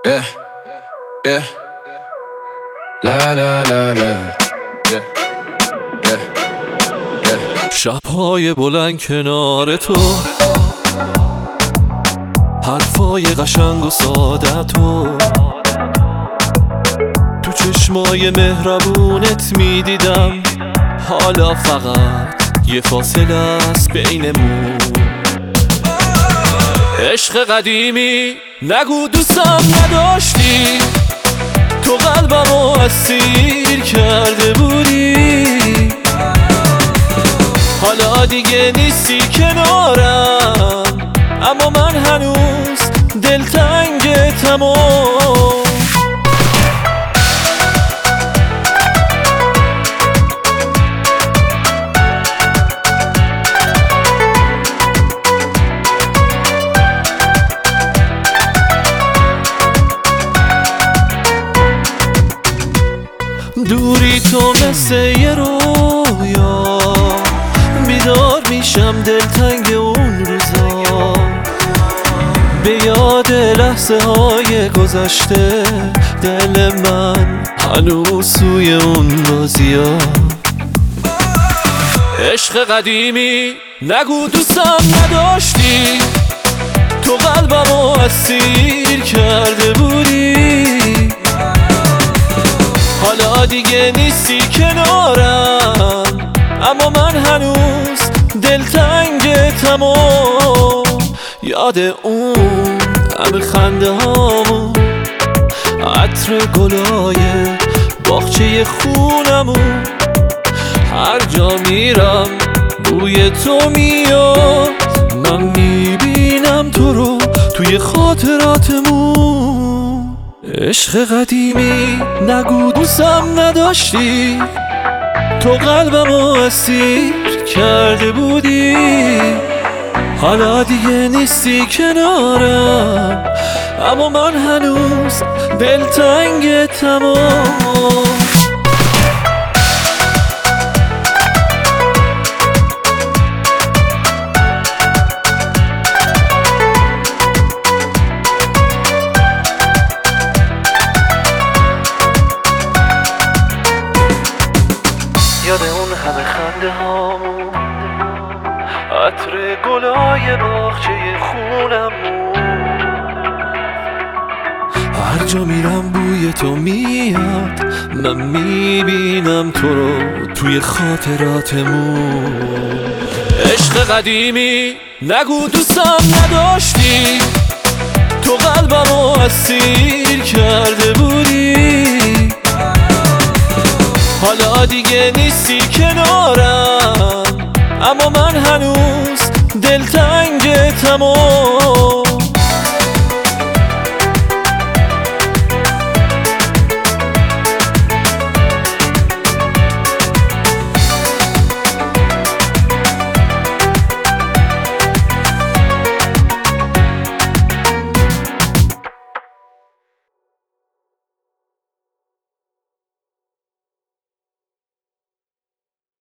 Yeah, yeah. La la la la. Yeah, yeah, yeah. شب‌های بلند کنار تو، حرفای قشنگ و ساده تو چشمای مهربونت میدیدم. حالا فقط یه فاصله است بینمون. عشق قدیمی نگو دوستم نداشتی، تو قلبمو اسیر کرده بودی. حالا دیگه نیستی کنارم، اما من هنوز دلتنگتم. دوری تو مثل یه رویا، بیدار میشم دلتنگ اون روزا. به یاد لحظه های گذشته دل من هنوز سوی اون بازیا. عشق قدیمی نگو دوستم نداشتی، تو قلبمو اسیر کرده بودی. حالا دیگه نیستی کنارم، اما من هنوز دلتنگتم. یاد اون همه خنده هامون، عطر گلای باغچه خونمون. هر جا میرم بوی تو میاد، من میبینم تو رو توی خاطراتمون. عشق قدیمی نگو دوستم نداشتی، تو قلبمو اسیر کرده بودی. حالا دیگه نیستی کنارم، اما من هنوز دلتنگتم. یاد اون همه خنده هامون، عطر گلای باغچه خونمون. هر جا میرم بوی تو میاد، من میبینم تو رو توی خاطراتمون. عشق قدیمی نگو دوستم نداشتی، تو قلبمو اسیر کرده بودی. حالا دیگه نیستی کنارم، اما من هنوز دلتنگتم.